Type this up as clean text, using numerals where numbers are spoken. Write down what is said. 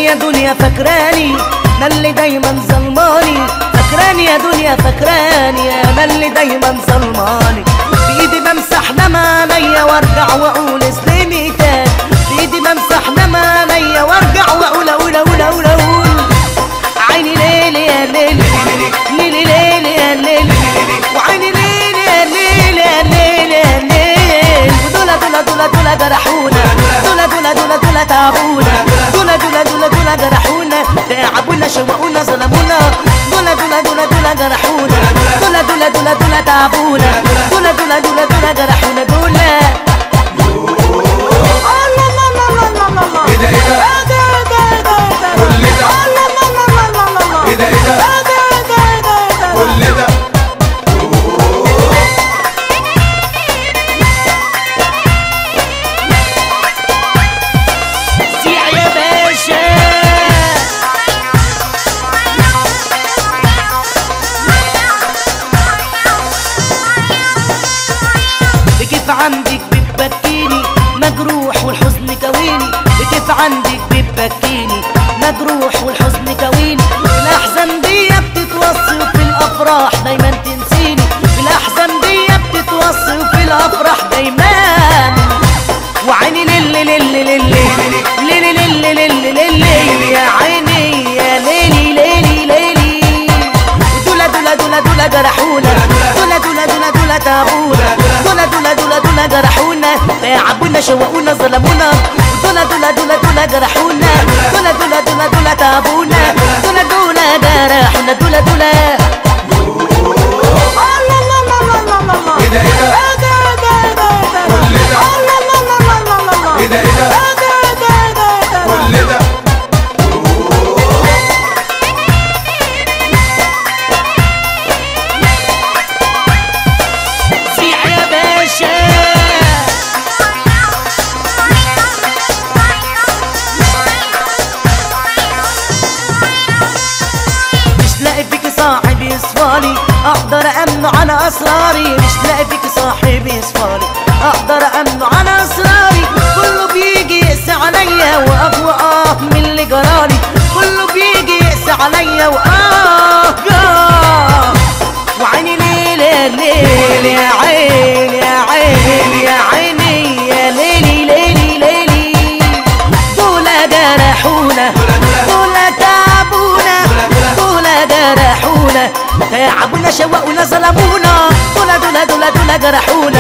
يا دنيا فاكراني انا اللي دايما ظلماني، فاكراني يا دنيا فاكراني انا اللي دايما ظلماني. بايدي بمسح دم عينيا وارجع واقول اسلمي تاني، بايدي بمسح دم عينيا وارجع واقول اقول اقول اقول اقول عيني ليلي يا ليلي ليلي ليلي يا ليلي، وعيني ليلي يا ليلي يا ليلي يا ليلي. ودولا دولا دولا دولا جرحونا، دولا دولا دولا دولا تعبونا، دولا دولا دولا دولا جرحونا، تعبونا شوقونا ظلمونا، دولا دولا دولا دولا جرحونا، دولا دولا دولا دولا تعبونا، دولا دولا دولا دولا جرحونا دولا. عندك بتبكيني مجروح والحزن كويني، كيف عندك بتبكيني مجروح والحزن كويني. بالاحزان دي بتتوصي وفي الافراح دايما تنسيني، بالاحزان دي بتتوصي وفي الافراح دايما. وعيني ليلي ليلي ليلي ليلي ليلي ليلي ليلي يا عيني يا ليلي ليلي ليلي. ودولا دولا دولا دولا جرحونا، دولا دولا دولا دولا تعبونا، دولا دولا دولا دولا جرحونا، تعبونا شوقونا ظلمونا، دولا دولا دولا دولا جرحونا، دولا دولا دولا دولا تعبونا، دولا دولا جرحونا دولا دولا. اقدر امنه على اسراري، مش لاقي فيك صاحب يصفالي، اقدر امنه على اسراري. كله بيجي يقسى عليا واه من اللي جرالي، كله بيجي يقسى عليا واه. وعيني ليل يا ليل يا عين يا عين يا عيني يا ليلي ليلي ليلي. دولا جرحونا، دولا تعبونا، دولا جرحونا، تعبونا شوقونا ظلمونا، دولا دولا دولا دولا جرحونا.